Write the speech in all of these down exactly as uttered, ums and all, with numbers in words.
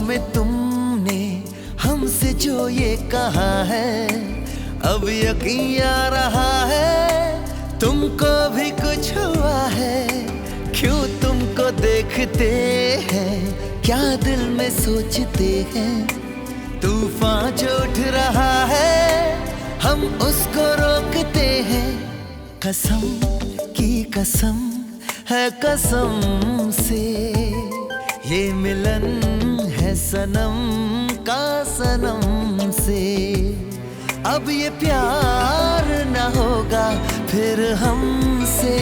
में तुमने हमसे जो ये कहा है, अब यकीन आ रहा है तुमको भी कुछ हुआ है। क्यों तुमको देखते हैं क्या दिल में सोचते हैं, तूफान जो उठ रहा है हम उसको रोकते हैं। कसम की कसम है कसम से, ये मिलन है सनम का सनम से। अब ये प्यार न होगा फिर हमसे।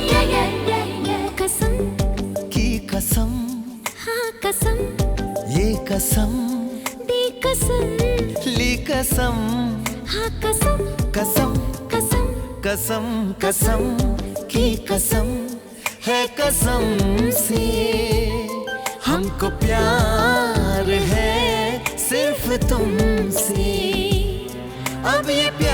कसम की कसम, हाँ कसम, ये कसम दी कसम, ली कसम, हाँ कसम, कसम कसम, कसम कसम की कसम है कसम से। हमको प्यार है सिर्फ तुमसे, अब ये प्यार